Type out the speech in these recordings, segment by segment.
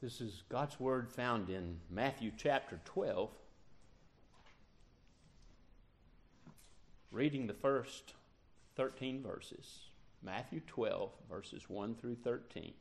This is God's Word found in Matthew chapter 12. Reading the first 13 verses. Matthew 12, verses 1 through 13.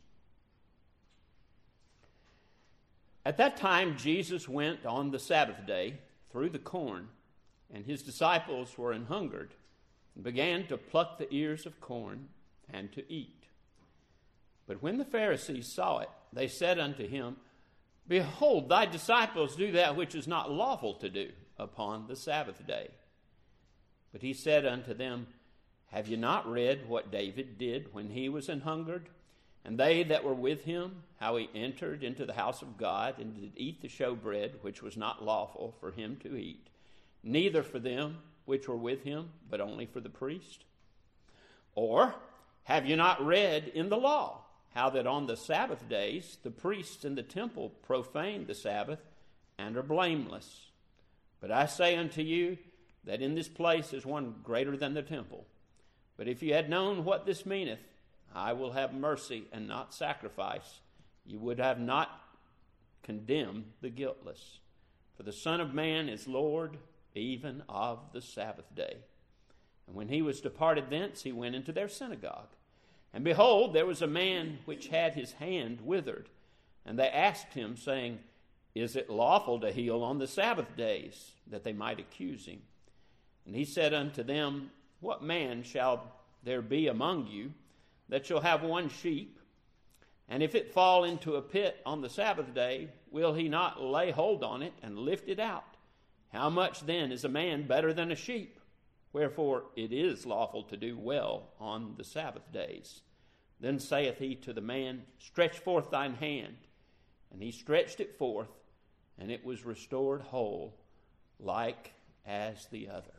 At that time, Jesus went on the Sabbath day through the corn, and his disciples were an hungered, and began to pluck the ears of corn and to eat. But when the Pharisees saw it, they said unto him, Behold, thy disciples do that which is not lawful to do upon the Sabbath day. But he said unto them, Have ye not read what David did when he was an hungered, and they that were with him, how he entered into the house of God, and did eat the showbread which was not lawful for him to eat, neither for them which were with him, but only for the priest? Or have ye not read in the law, how that on the Sabbath days the priests in the temple profane the Sabbath, and are blameless? But I say unto you, that in this place is one greater than the temple. But if ye had known what this meaneth, I will have mercy and not sacrifice, ye would have not condemned the guiltless. For the Son of Man is Lord even of the Sabbath day. And when he was departed thence, he went into their synagogue. And behold, there was a man which had his hand withered. And they asked him, saying, Is it lawful to heal on the Sabbath days? That they might accuse him. And he said unto them, What man shall there be among you that shall have one sheep, and if it fall into a pit on the Sabbath day, will he not lay hold on it and lift it out? How much then is a man better than a sheep? Wherefore it is lawful to do well on the Sabbath days. Then saith he to the man, Stretch forth thine hand. And he stretched it forth, and it was restored whole, like as the other.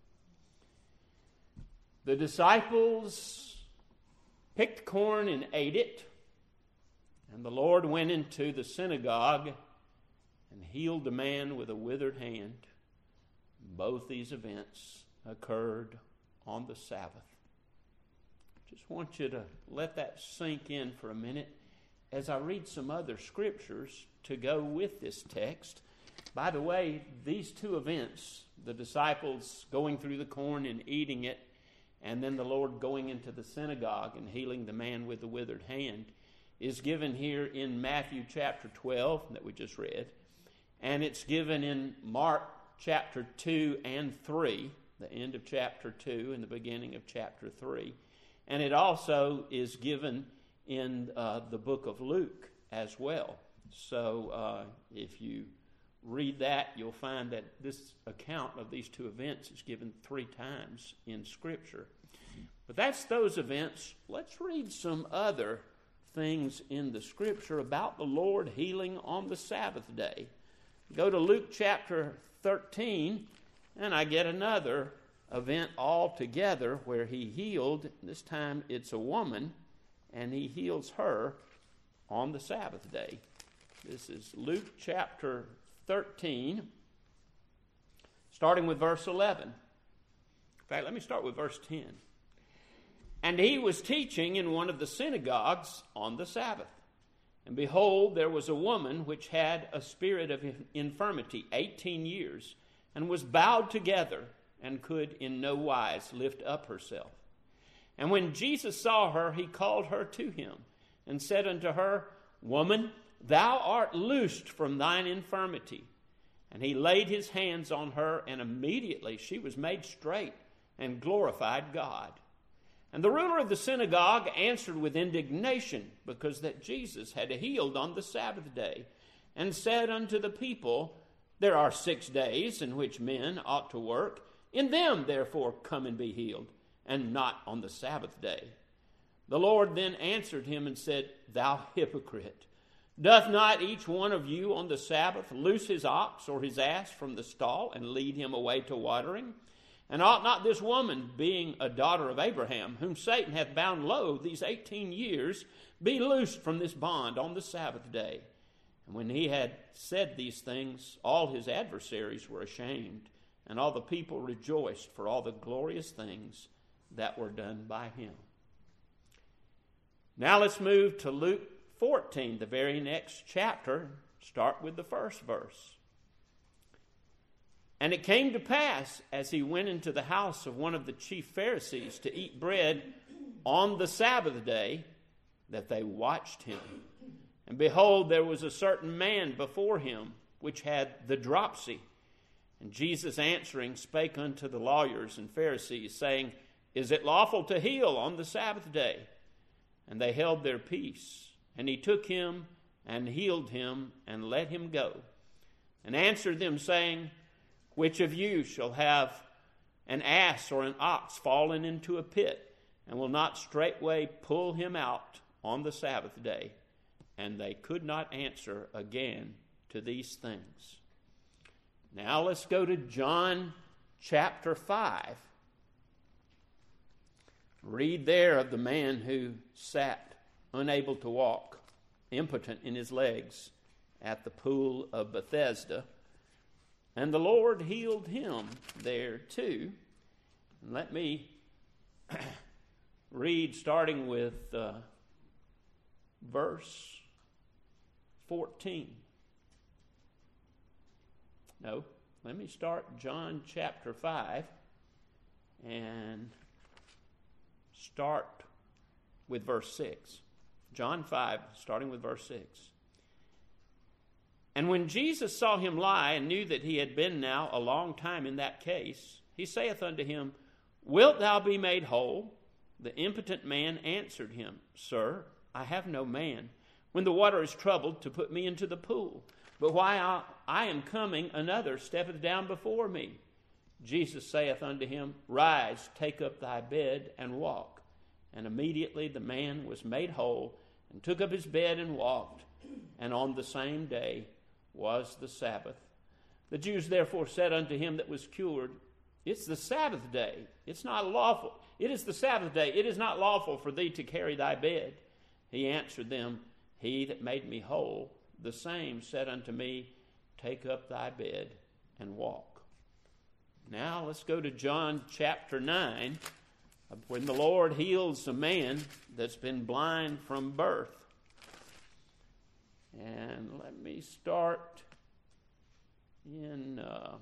The disciples picked corn and ate it, and the Lord went into the synagogue and healed a man with a withered hand. Both these events occurred on the Sabbath. Just want you to let that sink in for a minute as I read some other scriptures to go with this text. By the way, these two events, the disciples going through the corn and eating it, and then the Lord going into the synagogue and healing the man with the withered hand, is given here in Matthew chapter 12 that we just read. And it's given in Mark chapter 2 and 3, the end of chapter 2 and the beginning of chapter 3. And it also is given in the book of Luke as well. So if you read that, you'll find that this account of these two events is given 3 times in Scripture. But that's those events. Let's read some other things in the Scripture about the Lord healing on the Sabbath day. Go to Luke chapter 13, and I get another event altogether where he healed. This time it's a woman, and he heals her on the Sabbath day. This is Luke chapter 13, starting with verse 11. In fact, let me start with verse 10. And he was teaching in one of the synagogues on the Sabbath. And behold, there was a woman which had a spirit of infirmity 18 years, and was bowed together, and could in no wise lift up herself. And when Jesus saw her, he called her to him, and said unto her, Woman, thou art loosed from thine infirmity. And he laid his hands on her, and immediately she was made straight, and glorified God. And the ruler of the synagogue answered with indignation, because that Jesus had healed on the Sabbath day, and said unto the people, There are 6 days in which men ought to work. In them, therefore, come and be healed, and not on the Sabbath day. The Lord then answered him and said, Thou hypocrite, doth not each one of you on the Sabbath loose his ox or his ass from the stall, and lead him away to watering? And ought not this woman, being a daughter of Abraham, whom Satan hath bound low these 18 years, be loosed from this bond on the Sabbath day? And when he had said these things, all his adversaries were ashamed, and all the people rejoiced for all the glorious things that were done by him. Now let's move to Luke 14, the very next chapter. Start with the first verse. And it came to pass, as he went into the house of one of the chief Pharisees to eat bread on the Sabbath day, that they watched him. And behold, there was a certain man before him, which had the dropsy. And Jesus answering spake unto the lawyers and Pharisees, saying, Is it lawful to heal on the Sabbath day? And they held their peace. And he took him and healed him and let him go. And answered them, saying, Which of you shall have an ass or an ox fallen into a pit, and will not straightway pull him out on the Sabbath day? And they could not answer again to these things. Now let's go to John chapter 5. Read there of the man who sat unable to walk, impotent in his legs, at the pool of Bethesda. And the Lord healed him there too. And let me read starting with verse 14. No, let me start John chapter 5 and start with verse 6. John 5, starting with verse 6. And when Jesus saw him lie, and knew that he had been now a long time in that case, he saith unto him, Wilt thou be made whole? The impotent man answered him, Sir, I have no man, when the water is troubled, to put me into the pool. But while I am coming, another steppeth down before me. Jesus saith unto him, Rise, take up thy bed, and walk. And immediately the man was made whole, and took up his bed and walked. And on the same day was the Sabbath. The Jews therefore said unto him that was cured, It's the Sabbath day. It's not lawful. It is the Sabbath day. It is not lawful for thee to carry thy bed. He answered them, He that made me whole, the same said unto me, Take up thy bed and walk. Now let's go to John chapter 9, when the Lord heals a man that's been blind from birth. And let me start in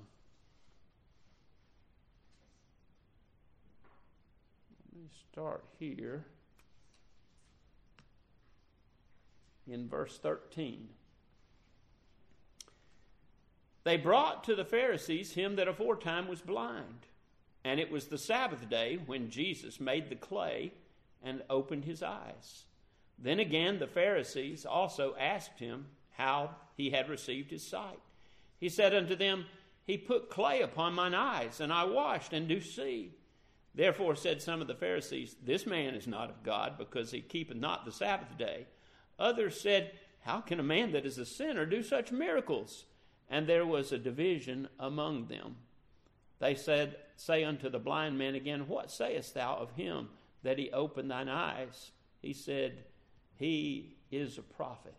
here in verse 13. They brought to the Pharisees him that aforetime was blind. And it was the Sabbath day when Jesus made the clay and opened his eyes. Then again the Pharisees also asked him how he had received his sight. He said unto them, He put clay upon mine eyes, and I washed, and do see. Therefore said some of the Pharisees, This man is not of God, because he keepeth not the Sabbath day. Others said, How can a man that is a sinner do such miracles? And there was a division among them. They say unto the blind man again, What sayest thou of him that he opened thine eyes? He said, He is a prophet.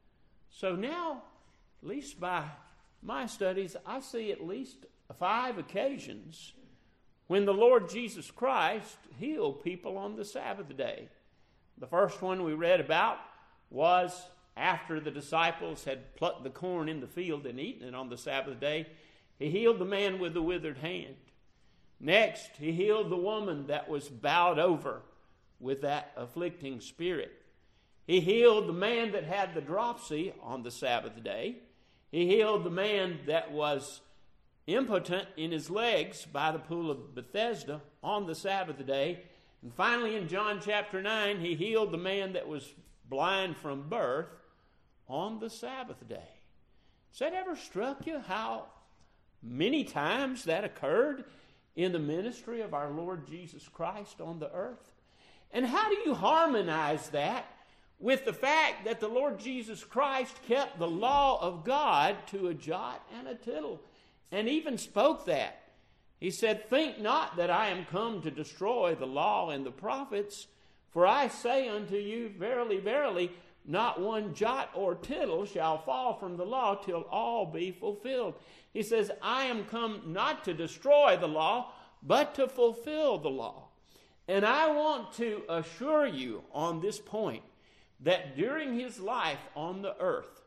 So now, at least by my studies, I see at least 5 occasions when the Lord Jesus Christ healed people on the Sabbath day. The first one we read about was after the disciples had plucked the corn in the field and eaten it on the Sabbath day. He healed the man with the withered hand. Next, he healed the woman that was bowed over with that afflicting spirit. He healed the man that had the dropsy on the Sabbath day. He healed the man that was impotent in his legs by the pool of Bethesda on the Sabbath day. And finally, in John chapter 9, he healed the man that was blind from birth on the Sabbath day. Has that ever struck you how many times that occurred in the ministry of our Lord Jesus Christ on the earth? And how do you harmonize that with the fact that the Lord Jesus Christ kept the law of God to a jot and a tittle, and even spoke that? He said, Think not that I am come to destroy the law and the prophets, for I say unto you, Verily, verily, not one jot or tittle shall fall from the law till all be fulfilled. He says, I am come not to destroy the law, but to fulfill the law. And I want to assure you on this point that during his life on the earth,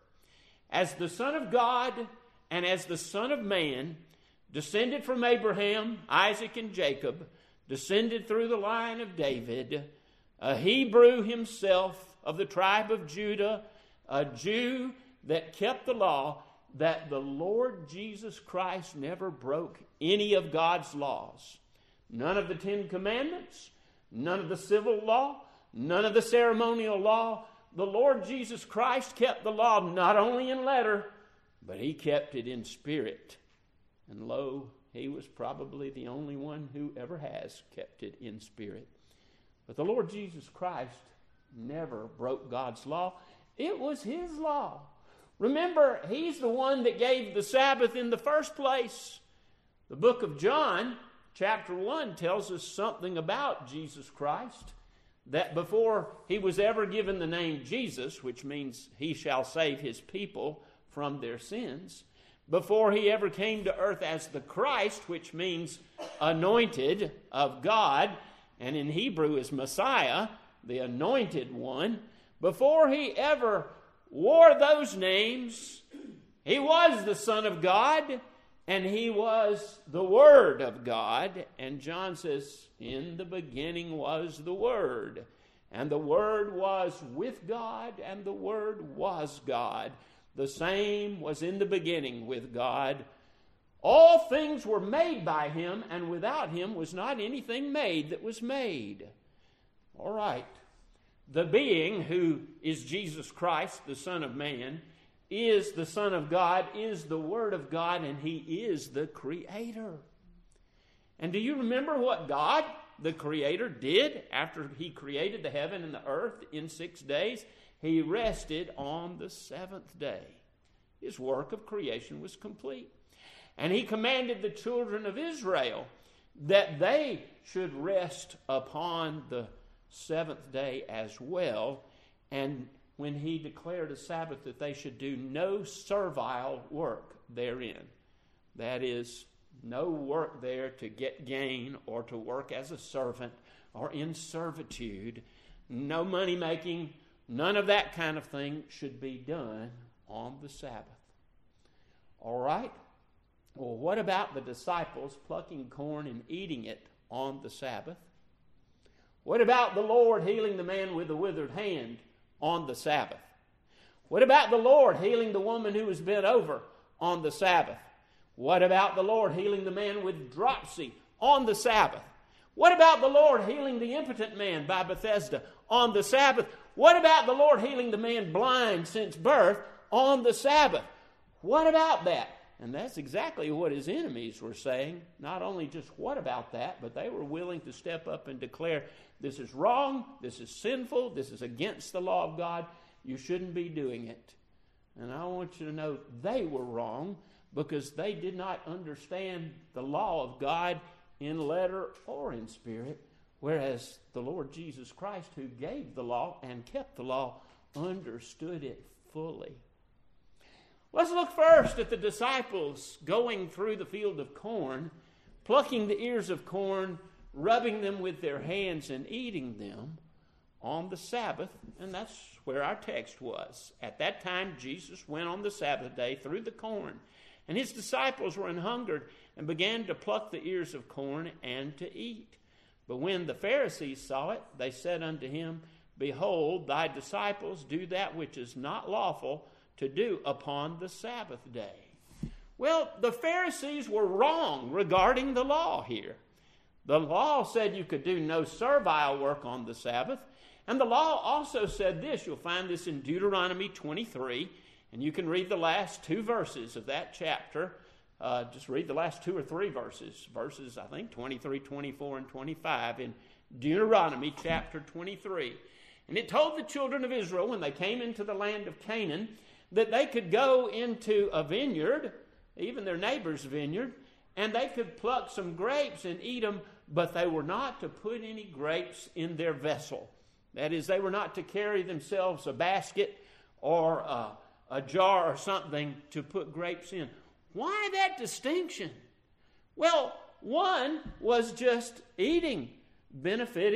as the Son of God and as the Son of Man, descended from Abraham, Isaac, and Jacob, descended through the line of David, a Hebrew himself of the tribe of Judah, a Jew that kept the law, that the Lord Jesus Christ never broke any of God's laws. None of the 10 Commandments, none of the civil law, none of the ceremonial law. The Lord Jesus Christ kept the law not only in letter, but he kept it in spirit. And lo, he was probably the only one who ever has kept it in spirit. But the Lord Jesus Christ never broke God's law. It was his law. Remember, he's the one that gave the Sabbath in the first place. The book of John, chapter 1, tells us something about Jesus Christ. That before he was ever given the name Jesus, which means he shall save his people from their sins, before he ever came to earth as the Christ, which means anointed of God, and in Hebrew is Messiah, the anointed one, before he ever wore those names, he was the Son of God, and he was the Word of God. And John says, in the beginning was the Word, and the Word was with God, and the Word was God. The same was in the beginning with God. All things were made by him, and without him was not anything made that was made. All right. The being who is Jesus Christ, the Son of Man, is the Son of God, is the Word of God, and he is the Creator. And do you remember what God, the Creator, did after he created the heaven and the earth in 6 days? He rested on the seventh day. His work of creation was complete. And he commanded the children of Israel that they should rest upon the seventh day as well. And when he declared a Sabbath, that they should do no servile work therein. That is, no work there to get gain or to work as a servant or in servitude. No money making. None of that kind of thing should be done on the Sabbath. All right? Well, what about the disciples plucking corn and eating it on the Sabbath? What about the Lord healing the man with the withered hand on the Sabbath? What about the Lord healing the woman who was bent over on the Sabbath? What about the Lord healing the man with dropsy on the Sabbath? What about the Lord healing the impotent man by Bethesda on the Sabbath? What about the Lord healing the man blind since birth on the Sabbath? What about that? And that's exactly what his enemies were saying. Not only just what about that, but they were willing to step up and declare, this is wrong, this is sinful, this is against the law of God, you shouldn't be doing it. And I want you to know they were wrong because they did not understand the law of God in letter or in spirit, whereas the Lord Jesus Christ, who gave the law and kept the law, understood it fully. Let's look first at the disciples going through the field of corn, plucking the ears of corn, rubbing them with their hands and eating them on the Sabbath. And that's where our text was. At that time, Jesus went on the Sabbath day through the corn, and his disciples were anhungered and began to pluck the ears of corn and to eat. But when the Pharisees saw it, they said unto him, Behold, thy disciples do that which is not lawful to do upon the Sabbath day. Well, the Pharisees were wrong regarding the law here. The law said you could do no servile work on the Sabbath. And the law also said this. You'll find this in Deuteronomy 23. And you can read the last 2 verses of that chapter. Just read the last 2 or 3 verses. Verses, I think, 23, 24, and 25 in Deuteronomy chapter 23. And it told the children of Israel when they came into the land of Canaan that they could go into a vineyard, even their neighbor's vineyard, and they could pluck some grapes and eat them, but they were not to put any grapes in their vessel. That is, they were not to carry themselves a basket or a jar or something to put grapes in. Why that distinction? Well, one was just eating, benefiting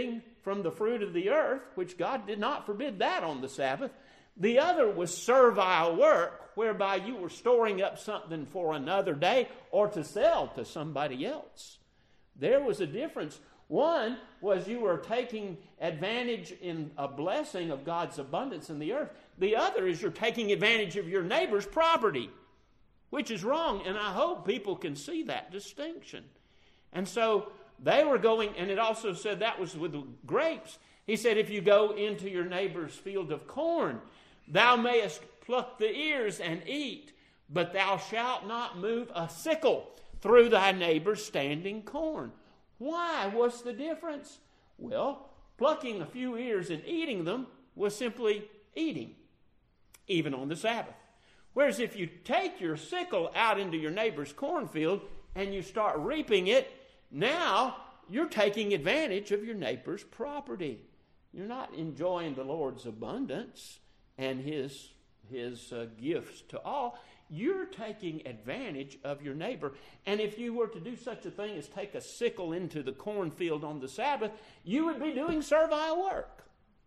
from the fruit of the earth, which God did not forbid that on the Sabbath. The other was servile work, whereby you were storing up something for another day or to sell to somebody else. There was a difference. One was you were taking advantage in a blessing of God's abundance in the earth. The other is you're taking advantage of your neighbor's property, which is wrong. And I hope people can see that distinction. And so they were going, and it also said that was with the grapes. He said, if you go into your neighbor's field of corn, thou mayest pluck the ears and eat, but thou shalt not move a sickle through thy neighbor's standing corn. Why? What's the difference? Well, plucking a few ears and eating them was simply eating, even on the Sabbath. Whereas if you take your sickle out into your neighbor's cornfield and you start reaping it, now you're taking advantage of your neighbor's property. You're not enjoying the Lord's abundance and his gifts to all. You're taking advantage of your neighbor. And if you were to do such a thing as take a sickle into the cornfield on the Sabbath, you would be doing servile work.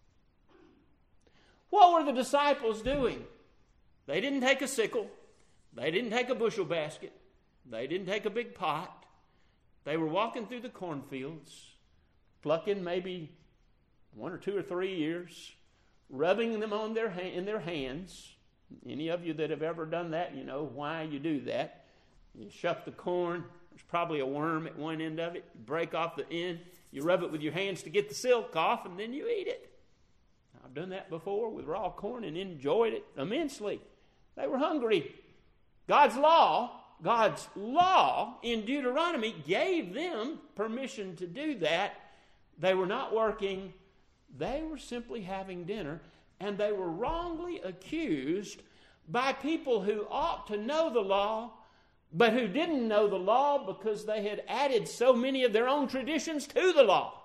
What were the disciples doing? They didn't take a sickle. They didn't take a bushel basket. They didn't take a big pot. They were walking through the cornfields, plucking maybe 1 or 2 or 3 ears, rubbing them on in their hands. Any of you that have ever done that, you know why you do that. You shuck the corn. There's probably a worm at one end of it. You break off the end. You rub it with your hands to get the silk off, and then you eat it. I've done that before with raw corn and enjoyed it immensely. They were hungry. God's law in Deuteronomy gave them permission to do that. They were not working. They were simply having dinner. And they were wrongly accused by people who ought to know the law, but who didn't know the law because they had added so many of their own traditions to the law.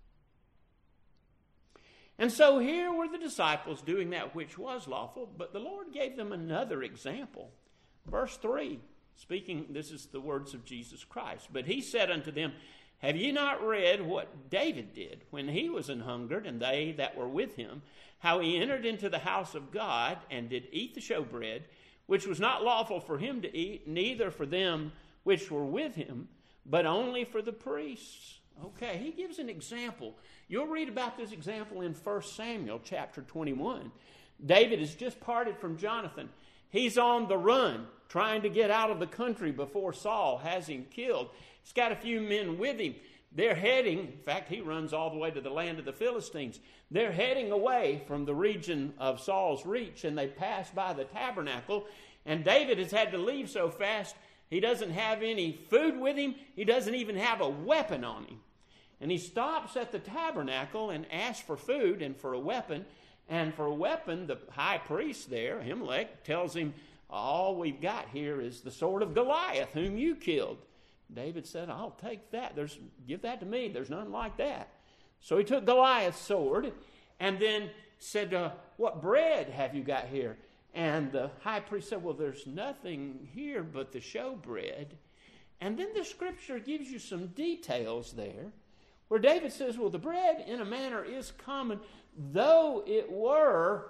And so here were the disciples doing that which was lawful, but the Lord gave them another example. Verse 3, speaking, this is the words of Jesus Christ. But he said unto them, have ye not read what David did when he was an hungered, and they that were with him, how he entered into the house of God, and did eat the showbread, which was not lawful for him to eat, neither for them which were with him, but only for the priests? Okay, he gives an example. You'll read about this example in 1 Samuel chapter 21. David has just parted from Jonathan. He's on the run, trying to get out of the country before Saul has him killed. He's got a few men with him. They're heading, in fact, he runs all the way to the land of the Philistines. They're heading away from the region of Saul's reach, and they pass by the tabernacle. And David has had to leave so fast, he doesn't have any food with him. He doesn't even have a weapon on him. And he stops at the tabernacle and asks for food and for a weapon. And for a weapon, the high priest there, Ahimelech, tells him, all we've got here is the sword of Goliath, whom you killed. David said, I'll take that. Give that to me. There's none like that. So he took Goliath's sword and then said, what bread have you got here? And the high priest said, well, there's nothing here but the showbread. And then the scripture gives you some details there where David says, well, the bread in a manner is common, though it were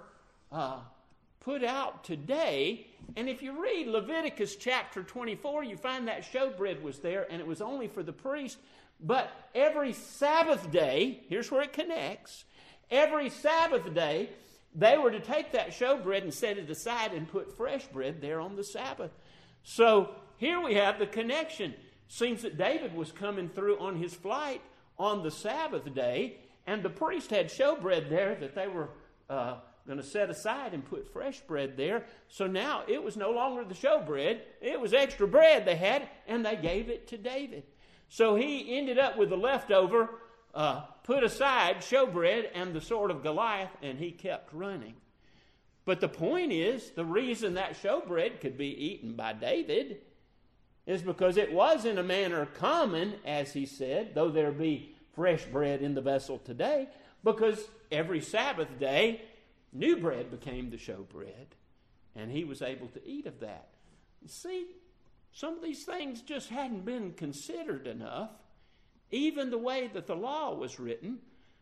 put out today. And if you read Leviticus chapter 24, you find that showbread was there, and it was only for the priest. But every Sabbath day, here's where it connects, every Sabbath day, they were to take that showbread and set it aside and put fresh bread there on the Sabbath. So here we have the connection. Seems that David was coming through on his flight on the Sabbath day, and the priest had showbread there that they were going to set aside and put fresh bread there. So now it was no longer the showbread. It was extra bread they had, and they gave it to David. So he ended up with the leftover, put aside showbread and the sword of Goliath, and he kept running. But the point is, the reason that showbread could be eaten by David is because it was in a manner common, as he said, though there be fresh bread in the vessel today, because every Sabbath day, new bread became the showbread, and he was able to eat of that. You see, some of these things just hadn't been considered enough. Even the way that the law was written,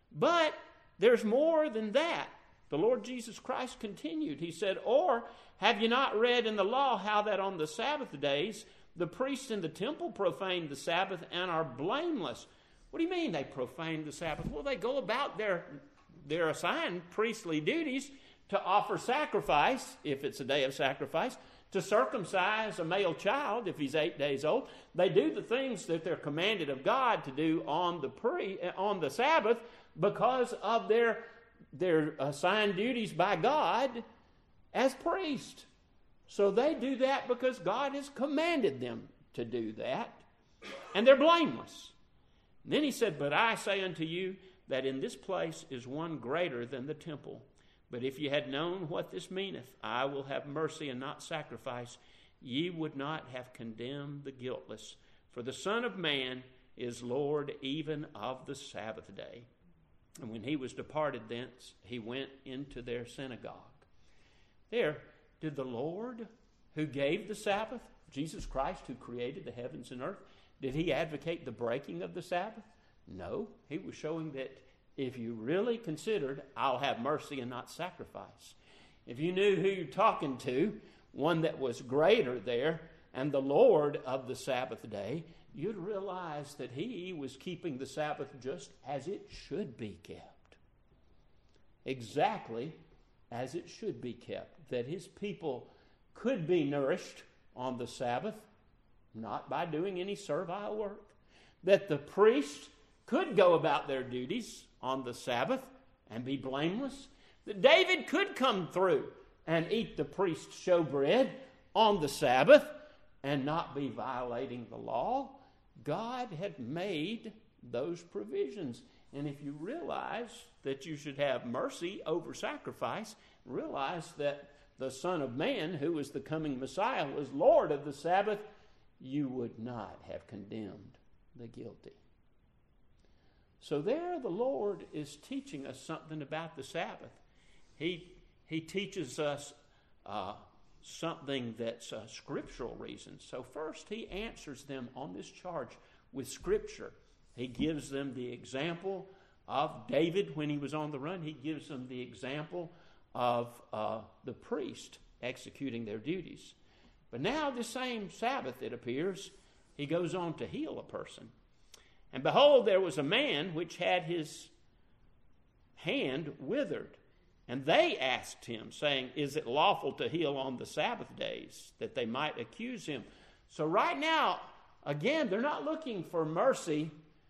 But there's more than that. The Lord Jesus Christ continued. He said, or have you not read in the law how that on the Sabbath days the priests in the temple profane the Sabbath and are blameless? What do you mean they profane the Sabbath? Well, they go about their assigned priestly duties to offer sacrifice, if it's a day of sacrifice, to circumcise a male child if he's 8 days old. They do the things that they're commanded of God to do on the Sabbath because of their assigned duties by God as priests. So they do that because God has commanded them to do that, and they're blameless. And then he said, but I say unto you that in this place is one greater than the temple. But if ye had known what this meaneth, I will have mercy and not sacrifice, ye would not have condemned the guiltless. For the Son of Man is Lord even of the Sabbath day. And when he was departed thence, he went into their synagogue. There, did the Lord who gave the Sabbath, Jesus Christ who created the heavens and earth, did he advocate the breaking of the Sabbath? No, he was showing that if you really considered, I'll have mercy and not sacrifice. If you knew who you're talking to, one that was greater there, and the Lord of the Sabbath day, you'd realize that he was keeping the Sabbath just as it should be kept. Exactly as it should be kept. That his people could be nourished on the Sabbath, not by doing any servile work. That the priests could go about their duties on the Sabbath and be blameless. That David could come through and eat the priest's showbread on the Sabbath and not be violating the law. God had made those provisions. And if you realize that you should have mercy over sacrifice, realize that the Son of Man, who is the coming Messiah, was Lord of the Sabbath, you would not have condemned the guilty. So there the Lord is teaching us something about the Sabbath. He teaches us something that's a scriptural reason. So first he answers them on this charge with Scripture. He gives them the example of David when he was on the run. He gives them the example of the priest executing their duties. But now the same Sabbath, it appears, he goes on to heal a person. And behold, there was a man which had his hand withered. And they asked him, saying, is it lawful to heal on the Sabbath days, that they might accuse him? So right now, again, they're not looking for mercy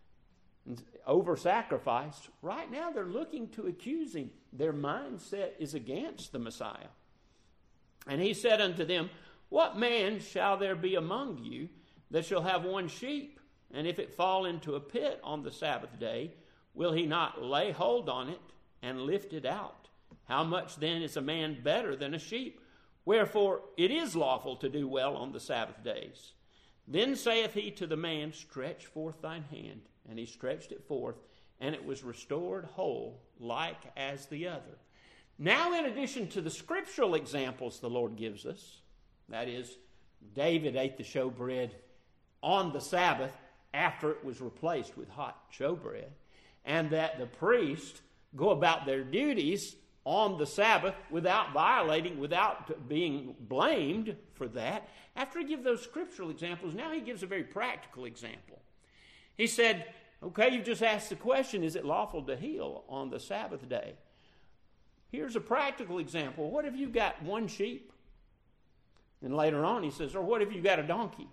over sacrifice. Right now, they're looking to accuse him. Their mindset is against the Messiah. And he said unto them, what man shall there be among you that shall have one sheep, and if it fall into a pit on the Sabbath day, will he not lay hold on it and lift it out? How much then is a man better than a sheep? Wherefore it is lawful to do well on the Sabbath days. Then saith he to the man, stretch forth thine hand. And he stretched it forth, and it was restored whole, like as the other. Now, in addition to the scriptural examples the Lord gives us, that is, David ate the showbread on the Sabbath after it was replaced with hot showbread, and that the priests go about their duties on the Sabbath without violating, without being blamed for that. After he gives those scriptural examples, now he gives a very practical example. He said, okay, you've just asked the question, is it lawful to heal on the Sabbath day? Here's a practical example. What if you've got one sheep? And later on he says, or what if you've got a donkey?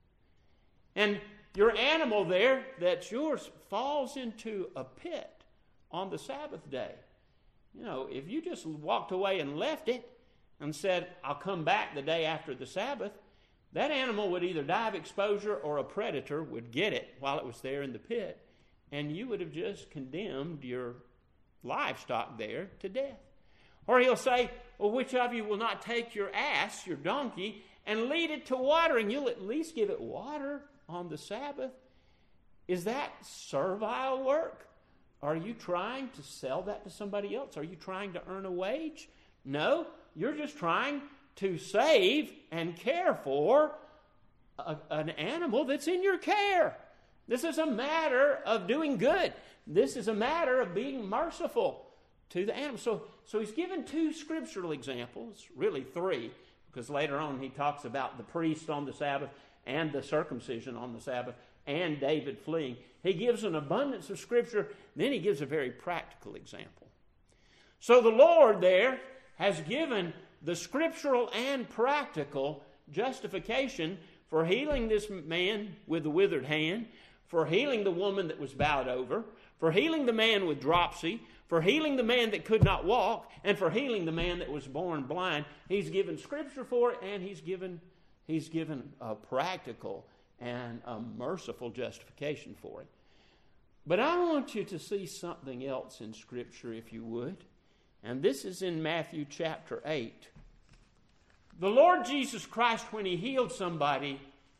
And your animal there that's yours falls into a pit on the Sabbath day. You know, if you just walked away and left it and said, I'll come back the day after the Sabbath, that animal would either die of exposure or a predator would get it while it was there in the pit, and you would have just condemned your livestock there to death. Or he'll say, well, which of you will not take your ass, your donkey, and lead it to watering? You'll at least give it water on the Sabbath. Is that servile work? Are you trying to sell that to somebody else? Are you trying to earn a wage? No, you're just trying to save and care for an animal that's in your care. This is a matter of doing good. this is a matter of being merciful to the animals. So he's given two scriptural examples, really three, because later on he talks about the priest on the Sabbath and the circumcision on the Sabbath and David fleeing. He gives an abundance of scripture, then he gives a very practical example. So the Lord there has given the scriptural and practical justification for healing this man with the withered hand, for healing the woman that was bowed over, for healing the man with dropsy, for healing the man that could not walk, and for healing the man that was born blind. He's given scripture for it, and he's given a practical and a merciful justification for it. But I want you to see something else in Scripture, if you would. And this is in Matthew chapter 8. The Lord Jesus Christ, when he healed somebody,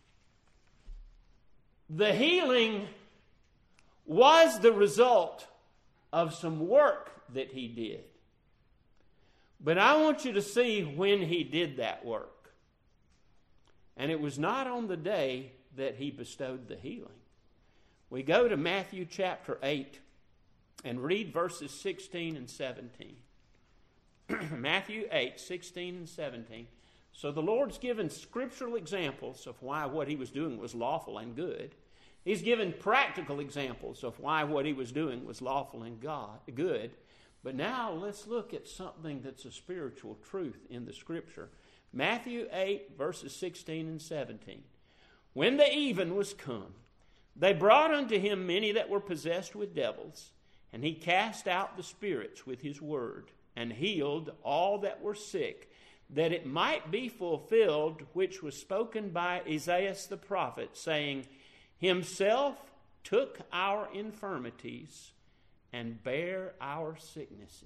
the healing was the result of some work that he did. But I want you to see when he did that work. And it was not on the day that he bestowed the healing. We go to Matthew chapter 8 and read verses 16 and 17. Matthew 8, 16 and 17. So the Lord's given scriptural examples of why what he was doing was lawful and good. He's given practical examples of why what he was doing was lawful and good. But now let's look at something that's a spiritual truth in the Scripture. Matthew 8, verses 16 and 17. When the even was come, they brought unto him many that were possessed with devils, and he cast out the spirits with his word, and healed all that were sick, that it might be fulfilled which was spoken by Isaiah the prophet, saying, Himself took our infirmities and bare our sicknesses.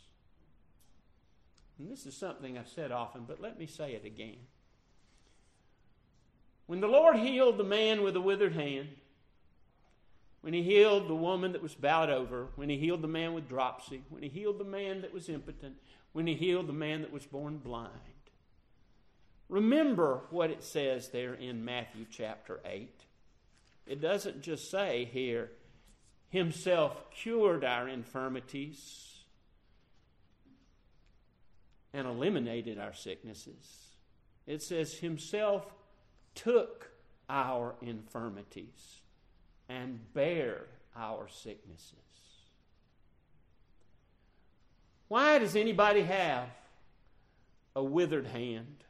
And this is something I've said often, but let me say it again. When the Lord healed the man with the withered hand, when he healed the woman that was bowed over, when he healed the man with dropsy, when he healed the man that was impotent, when he healed the man that was born blind, remember what it says there in Matthew chapter 8. It doesn't just say here, Himself cured our infirmities and eliminated our sicknesses. It says Himself took our infirmities and bare our sicknesses. Why does anybody have a withered hand,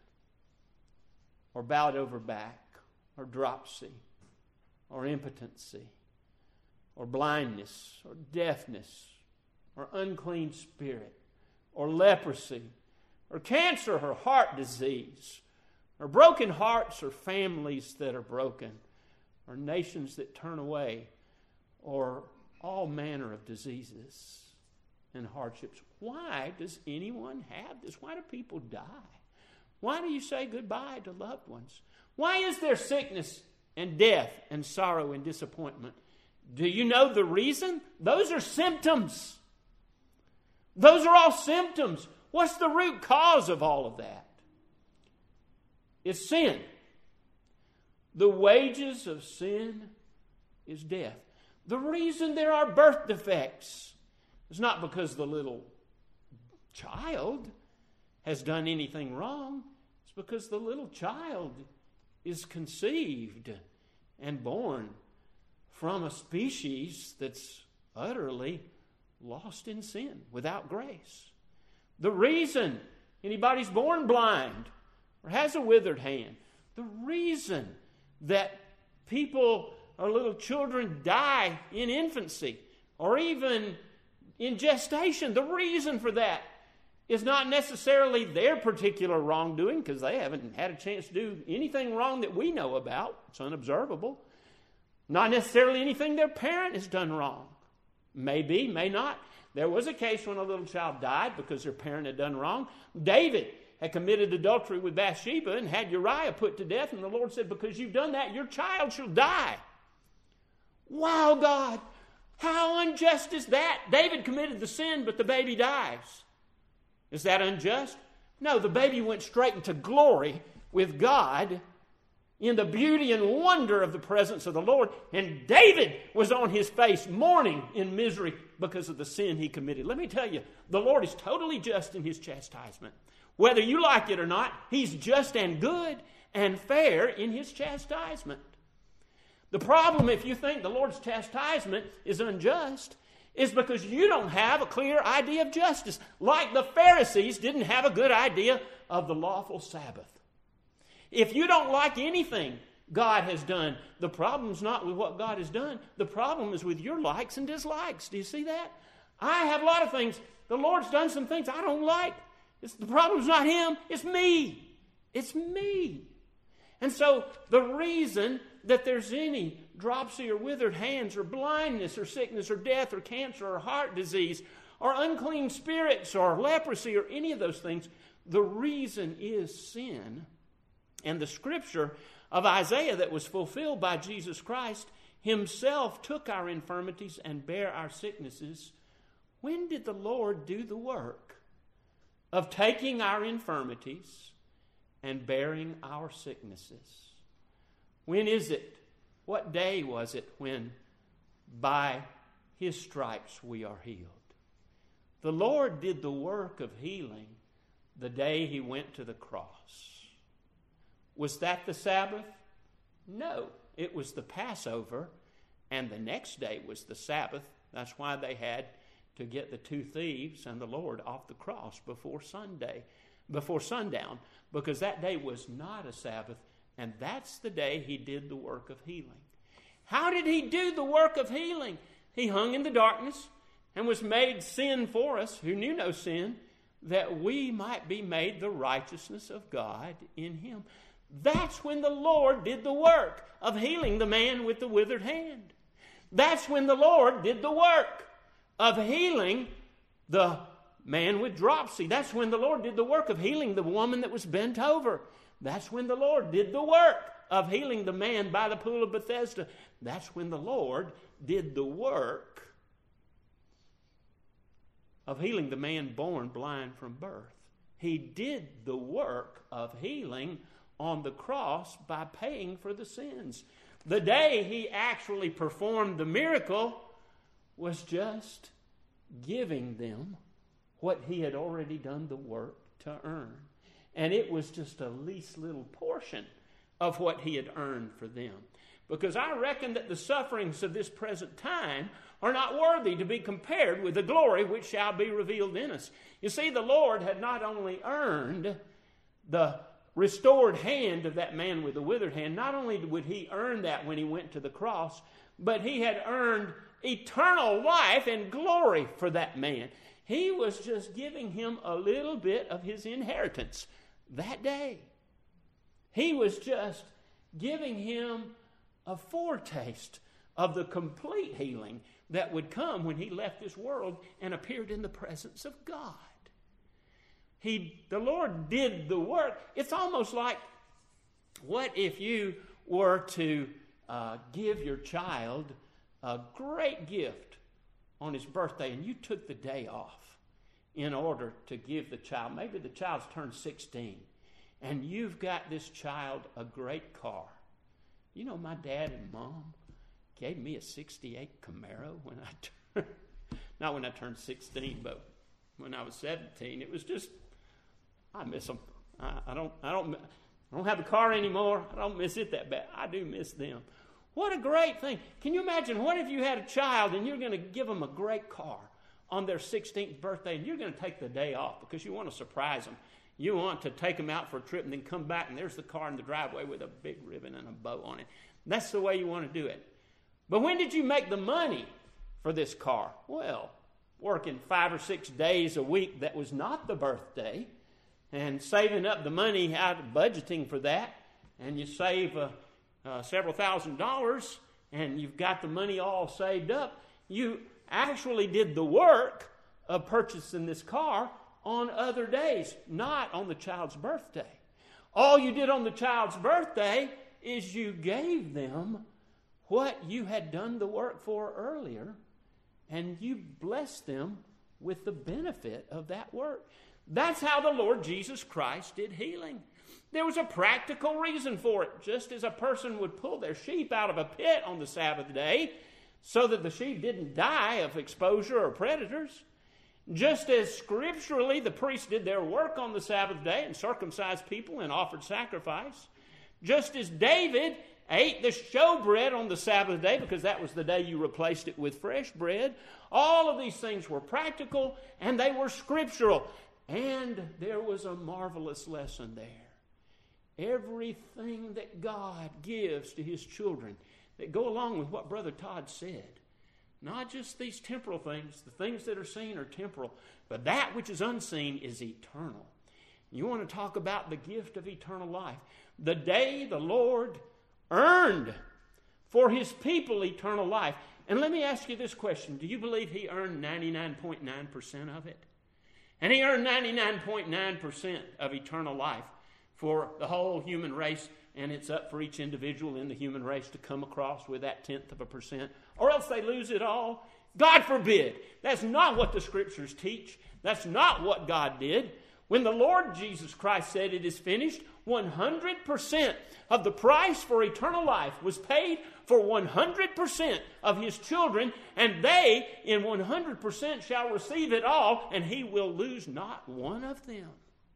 or bowed over back, or dropsy, or impotency, or blindness, or deafness, or unclean spirit, or leprosy, or cancer, or heart disease, or broken hearts, or families that are broken, or nations that turn away, or all manner of diseases and hardships? Why does anyone have this? Why do people die? Why do you say goodbye to loved ones? Why is there sickness and death and sorrow and disappointment? Do you know the reason? Those are symptoms. Those are all symptoms. What's the root cause of all of that? It's sin. The wages of sin is death. The reason there are birth defects is not because the little child has done anything wrong. It's because the little child is conceived and born from a species that's utterly lost in sin, without grace. The reason anybody's born blind or has a withered hand, the reason that people or little children die in infancy or even in gestation, the reason for that is not necessarily their particular wrongdoing, because they haven't had a chance to do anything wrong that we know about. It's unobservable. Not necessarily anything their parent has done wrong. Maybe, may not. There was a case when a little child died because their parent had done wrong. David had committed adultery with Bathsheba and had Uriah put to death, and the Lord said, because you've done that, your child shall die. Wow, God, how unjust is that? David committed the sin, but the baby dies. Is that unjust? No, the baby went straight into glory with God in the beauty and wonder of the presence of the Lord. And David was on his face mourning in misery because of the sin he committed. Let me tell you, the Lord is totally just in his chastisement. Whether you like it or not, he's just and good and fair in his chastisement. The problem, if you think the Lord's chastisement is unjust, is because you don't have a clear idea of justice. Like the Pharisees didn't have a good idea of the lawful Sabbath. If you don't like anything God has done, the problem's not with what God has done. The problem is with your likes and dislikes. Do you see that? I have a lot of things. The Lord's done some things I don't like. The problem's not him. It's me. It's me. And so the reason that there's any dropsy or withered hands or blindness or sickness or death or cancer or heart disease or unclean spirits or leprosy or any of those things, the reason is sin. And the scripture of Isaiah that was fulfilled by Jesus Christ himself took our infirmities and bare our sicknesses. When did the Lord do the work of taking our infirmities and bearing our sicknesses? When is it? What day was it when by his stripes we are healed? The Lord did the work of healing the day he went to the cross. Was that the Sabbath? No, it was the Passover, and the next day was the Sabbath. That's why they had to get the two thieves and the Lord off the cross before sundown, because that day was not a Sabbath, and that's the day he did the work of healing. How did he do the work of healing? He hung in the darkness and was made sin for us, who knew no sin, that we might be made the righteousness of God in him. That's when the Lord did the work of healing the man with the withered hand. That's when the Lord did the work of healing the man with dropsy. That's when the Lord did the work of healing the woman that was bent over. That's when the Lord did the work of healing the man by the pool of Bethesda. That's when the Lord did the work of healing the man born blind from birth. He did the work of healing on the cross by paying for the sins. The day he actually performed the miracle was just giving them what he had already done the work to earn. And it was just a least little portion of what he had earned for them. Because I reckon that the sufferings of this present time are not worthy to be compared with the glory which shall be revealed in us. You see, the Lord had not only earned the restored hand of that man with the withered hand, not only would he earn that when he went to the cross, but he had earned eternal life and glory for that man. He was just giving him a little bit of his inheritance that day. He was just giving him a foretaste of the complete healing that would come when he left this world and appeared in the presence of God. The Lord did the work. It's almost like, what if you were to give your child a great gift on his birthday and you took the day off in order to give the child, maybe the child's turned 16, and you've got this child a great car. You know, my dad and mom gave me a 68 Camaro when not when I turned 16, but when I was 17. It was just, I miss them. I don't have a car anymore. I don't miss it that bad. I do miss them. What a great thing. Can you imagine, what if you had a child and you're going to give them a great car on their 16th birthday and you're going to take the day off because you want to surprise them. You want to take them out for a trip and then come back and there's the car in the driveway with a big ribbon and a bow on it. That's the way you want to do it. But when did you make the money for this car? Well, working 5 or 6 days a week that was not the birthday and saving up the money out of budgeting for that, and you save several $1,000s and you've got the money all saved up. You actually did the work of purchasing this car on other days, not on the child's birthday. All you did on the child's birthday is you gave them what you had done the work for earlier, and you blessed them with the benefit of that work. That's how the Lord Jesus Christ did healing. There was a practical reason for it. Just as a person would pull their sheep out of a pit on the Sabbath day so that the sheep didn't die of exposure or predators, just as scripturally the priests did their work on the Sabbath day and circumcised people and offered sacrifice, just as David ate the showbread on the Sabbath day because that was the day you replaced it with fresh bread, all of these things were practical and they were scriptural. And there was a marvelous lesson there. Everything that God gives to His children that go along with what Brother Todd said, not just these temporal things, the things that are seen are temporal, but that which is unseen is eternal. You want to talk about the gift of eternal life. The day the Lord earned for His people eternal life. And let me ask you this question. Do you believe He earned 99.9% of it? And He earned 99.9% of eternal life for the whole human race, and it's up for each individual in the human race to come across with that 0.1%, or else they lose it all. God forbid. That's not what the Scriptures teach. That's not what God did. When the Lord Jesus Christ said it is finished, 100% of the price for eternal life was paid for 100% of His children, and they in 100% shall receive it all, and He will lose not one of them.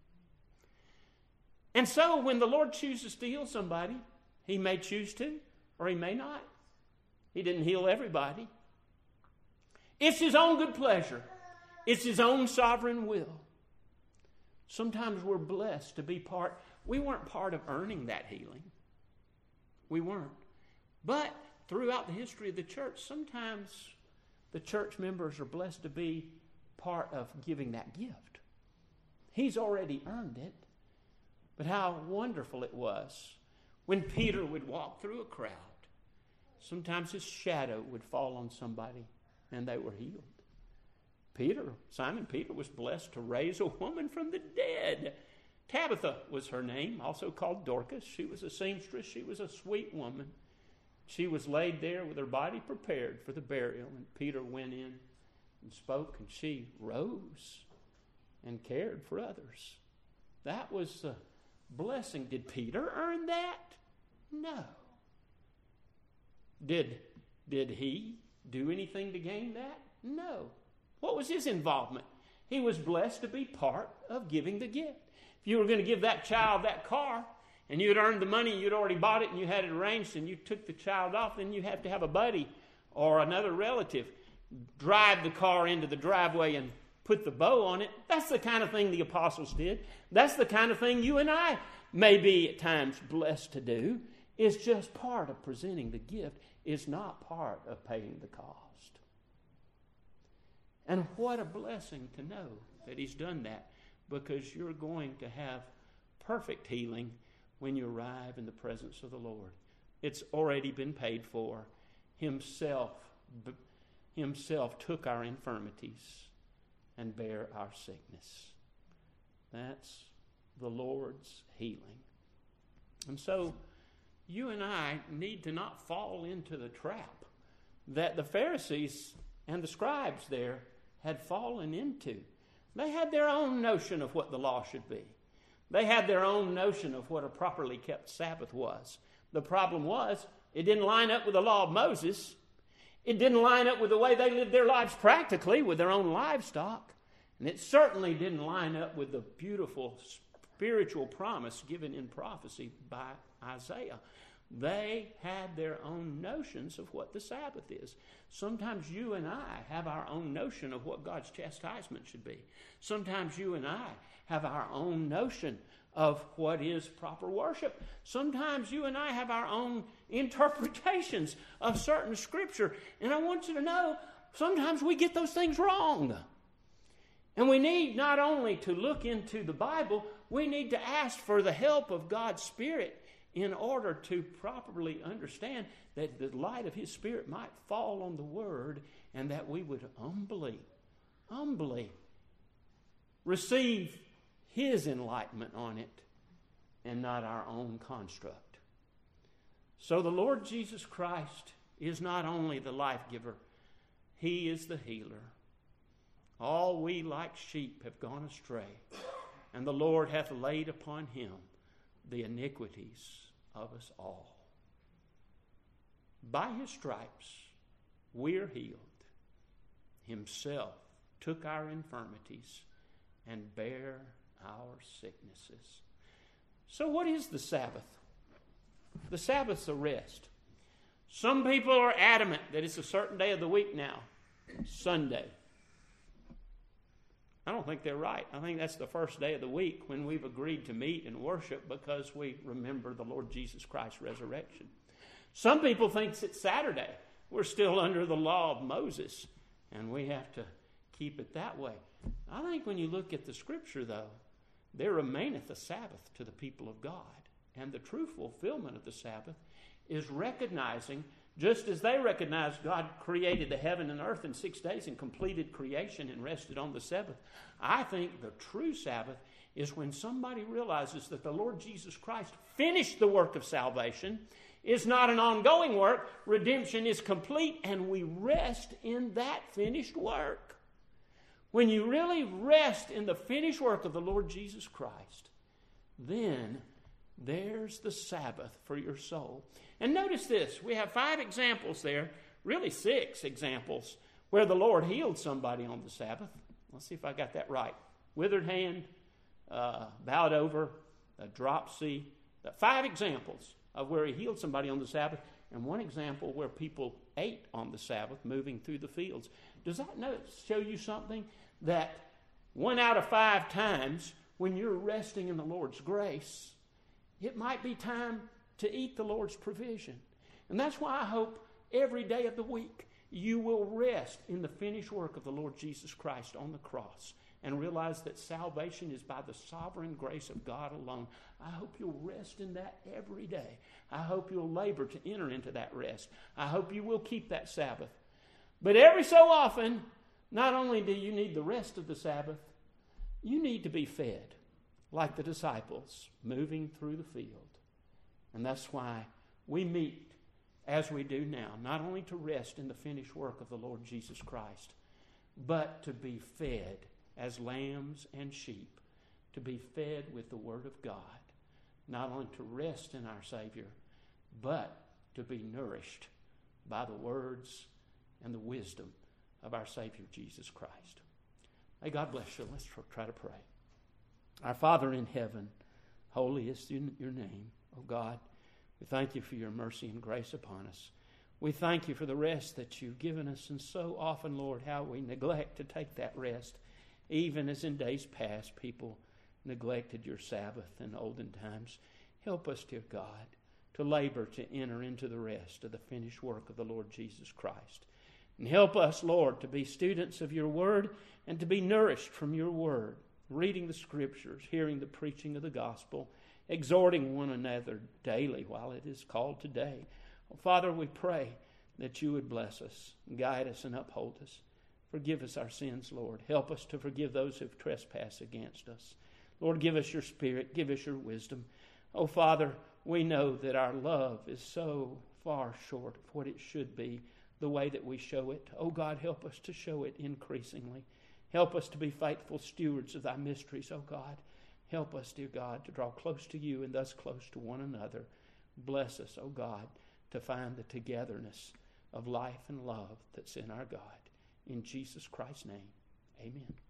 And so when the Lord chooses to heal somebody, He may choose to, or He may not. He didn't heal everybody. It's His own good pleasure. It's His own sovereign will. Sometimes we're blessed to be part. We weren't part of earning that healing. We weren't. But throughout the history of the church, sometimes the church members are blessed to be part of giving that gift. He's already earned it. But how wonderful it was when Peter would walk through a crowd. Sometimes his shadow would fall on somebody and they were healed. Simon Peter was blessed to raise a woman from the dead. Tabitha was her name, also called Dorcas. She was a seamstress. She was a sweet woman. She was laid there with her body prepared for the burial. And Peter went in and spoke, and she rose and cared for others. That was the blessing. Did Peter earn that? No. Did he do anything to gain that? No. What was his involvement? He was blessed to be part of giving the gift. If you were going to give that child that car, and you had earned the money, you'd already bought it, and you had it arranged, and you took the child off, then you have to have a buddy or another relative drive the car into the driveway and put the bow on it. That's the kind of thing the apostles did. That's the kind of thing you and I may be at times blessed to do. It's just part of presenting the gift. It's not part of paying the cost. And what a blessing to know that He's done that, because you're going to have perfect healing when you arrive in the presence of the Lord. It's already been paid for. Himself took our infirmities and bare our sickness. That's the Lord's healing. And so you and I need to not fall into the trap that the Pharisees and the scribes there had fallen into. They had their own notion of what the law should be. They had their own notion of what a properly kept Sabbath was. The problem was, it didn't line up with the law of Moses. It didn't line up with the way they lived their lives practically with their own livestock. And it certainly didn't line up with the beautiful spiritual promise given in prophecy by Isaiah. They had their own notions of what the Sabbath is. Sometimes you and I have our own notion of what God's chastisement should be. Sometimes you and I have our own notion of what is proper worship. Sometimes you and I have our own interpretations of certain scripture. And I want you to know, sometimes we get those things wrong. And we need not only to look into the Bible, we need to ask for the help of God's Spirit in order to properly understand that the light of His Spirit might fall on the Word, and that we would humbly receive His enlightenment on it and not our own construct. So the Lord Jesus Christ is not only the life giver, He is the healer. All we like sheep have gone astray, and the Lord hath laid upon Him the iniquities of us all. By his stripes we're healed. Himself took our infirmities and bare our sicknesses. So what is the Sabbath? The Sabbath's a rest. Some people are adamant that it's a certain day of the week now, Sunday. I don't think they're right. I think that's the first day of the week when we've agreed to meet and worship because we remember the Lord Jesus Christ's resurrection. Some people think it's Saturday. We're still under the law of Moses, and we have to keep it that way. I think when you look at the Scripture, though, there remaineth a Sabbath to the people of God. And the true fulfillment of the Sabbath is recognizing, just as they recognized God created the heaven and earth in 6 days and completed creation and rested on the seventh. I think the true Sabbath is when somebody realizes that the Lord Jesus Christ finished the work of salvation. It's not an ongoing work. Redemption is complete, and we rest in that finished work. When you really rest in the finished work of the Lord Jesus Christ, then there's the Sabbath for your soul. And notice this. We have 5 examples there, really 6 examples, where the Lord healed somebody on the Sabbath. Let's see if I got that right. Withered hand, bowed over, a dropsy. 5 examples of where he healed somebody on the Sabbath, and 1 example where people ate on the Sabbath, moving through the fields. Does that show you something? That 1 out of 5 times when you're resting in the Lord's grace, it might be time to eat the Lord's provision. And that's why I hope every day of the week you will rest in the finished work of the Lord Jesus Christ on the cross and realize that salvation is by the sovereign grace of God alone. I hope you'll rest in that every day. I hope you'll labor to enter into that rest. I hope you will keep that Sabbath. But every so often, not only do you need the rest of the Sabbath, you need to be fed like the disciples moving through the field. And that's why we meet as we do now, not only to rest in the finished work of the Lord Jesus Christ, but to be fed as lambs and sheep, to be fed with the Word of God, not only to rest in our Savior, but to be nourished by the words and the wisdom of our Savior Jesus Christ. May God bless you. Let's try to pray. Our Father in heaven, holy is your name, O God. We thank you for your mercy and grace upon us. We thank you for the rest that you've given us, and so often, Lord, how we neglect to take that rest. Even as in days past, people neglected your Sabbath in olden times. Help us, dear God, to labor to enter into the rest of the finished work of the Lord Jesus Christ. And help us, Lord, to be students of your word and to be nourished from your word, reading the Scriptures, hearing the preaching of the gospel, exhorting one another daily while it is called today. Father, we pray that you would bless us, guide us, and uphold us. Forgive us our sins, Lord. Help us to forgive those who have trespassed against us. Lord, give us your Spirit. Give us your wisdom. Oh, Father, we know that our love is so far short of what it should be, the way that we show it. Oh, God, help us to show it increasingly. Help us to be faithful stewards of thy mysteries, oh God. Help us, dear God, to draw close to you and thus close to one another. Bless us, oh God, to find the togetherness of life and love that's in our God. In Jesus Christ's name, amen.